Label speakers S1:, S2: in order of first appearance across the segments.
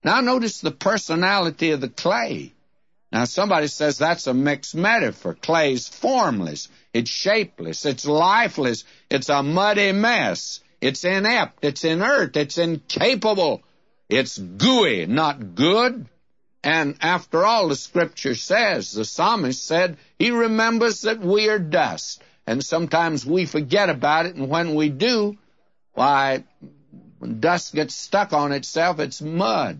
S1: Now notice the personality of the clay. Now somebody says that's a mixed metaphor. Clay's formless, it's shapeless, it's lifeless, it's a muddy mess, it's inept, it's inert, it's incapable, it's gooey, not good. And after all, the Scripture says, the psalmist said, he remembers that we are dust. And sometimes we forget about it, and when we do, why, when dust gets stuck on itself, it's mud.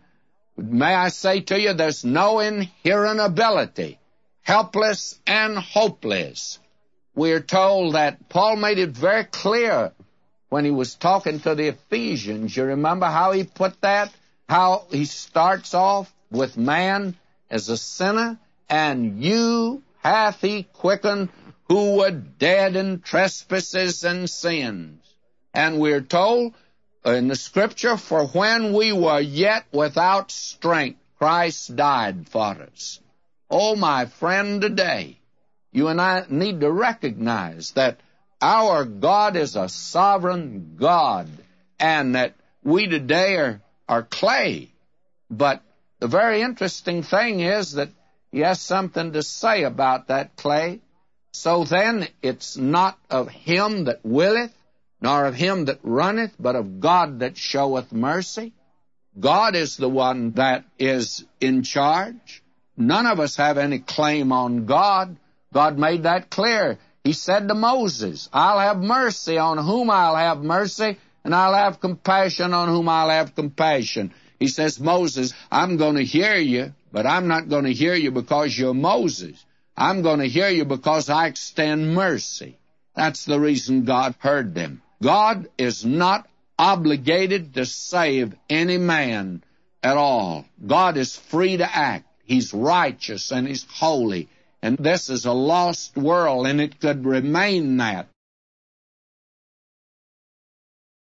S1: May I say to you, there's no inherent ability, helpless and hopeless. We're told that Paul made it very clear when he was talking to the Ephesians. You remember how he put that? How he starts off with man as a sinner, and you hath he quickened who were dead in trespasses and sins. And we're told in the Scripture, for when we were yet without strength, Christ died for us. Oh, my friend, today, you and I need to recognize that our God is a sovereign God, and that we today are clay. But the very interesting thing is that he has something to say about that clay. So then it's not of him that willeth, nor of him that runneth, but of God that showeth mercy. God is the one that is in charge. None of us have any claim on God. God made that clear. He said to Moses, I'll have mercy on whom I'll have mercy, and I'll have compassion on whom I'll have compassion. He says, Moses, I'm going to hear you, but I'm not going to hear you because you're Moses. I'm going to hear you because I extend mercy. That's the reason God heard them. God is not obligated to save any man at all. God is free to act. He's righteous and he's holy. And this is a lost world, and it could remain that